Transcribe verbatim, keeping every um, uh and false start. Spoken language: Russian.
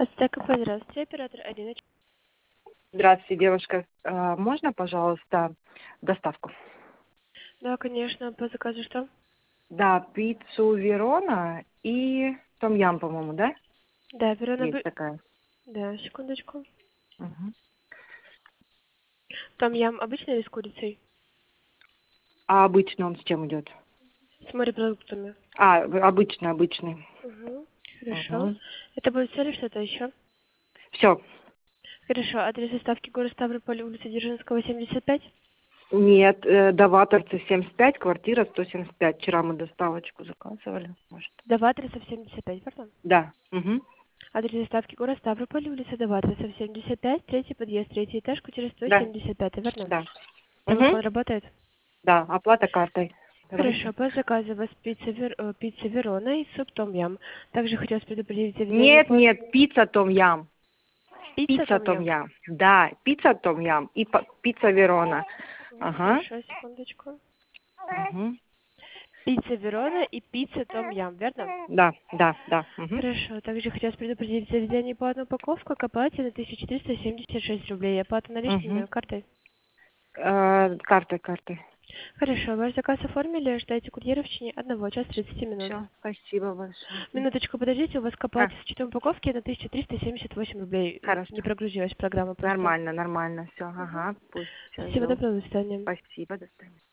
Ацтека, здравствуйте, оператор Арина. Здравствуйте, девушка. А, Можно, пожалуйста, доставку? Да, конечно, по заказу что? Да, пиццу Верона и том-ям, по-моему, да? Да, Верона Есть бы... такая. Да, секундочку. Мгм. Там ям обычный или с курицей? А обычно он с чем идет? С морепродуктами. А, в- обычный, обычный. Угу. Хорошо. Угу. Это будет все или что-то еще? Все. Хорошо. Адрес доставки город Ставрополь, улица Дзержинского, семьдесят пять? Нет, э, до Ваторца семьдесят пять, квартира сто семьдесят пять. Вчера мы доставочку заказывали, может. До Ватрисов семьдесят пять, верно? Да. Угу. Адрес доставки город Ставрополь, улица до Ватрисов семьдесят пять, третий подъезд, третий этаж, квартира сто Да. семьдесят пять, верно? Да. Телефон Угу. работает? Да, оплата картой. Хорошо, Давайте. по заказу у вас пицца, Вер... э, пицца Верона и суп Том Ям. Также хотелось предупредить заведение Нет, по... нет, пицца том-ям. Пицца Пицца Том Ям? том-ям. Да, пицца том-ям и па- пицца Верона. М, Ага. Хорошо, секундочку. Мгм. Пицца Верона и пицца Том Ям, верно? Да, да, да. Мгм. Хорошо, также хотелось предупредить заведение по одну упаковку к оплате на тысяча четыреста семьдесят шесть рублей. Оплата наличными Мгм. картой. Э, Картой, картой. Хорошо, ваш заказ оформили, ждайте курьера в течение одного часа тридцати минут. Все, спасибо большое. Минуточку, подождите, у вас к А, оплате с учетом упаковки на тысяча триста семьдесят восемь рублей. М, хорошо. Не прогрузилась программа просто. Нормально, нормально. Все, Мгм. ага. Пусть все Всего ждут. доброго, до свидания. Спасибо, до свидания.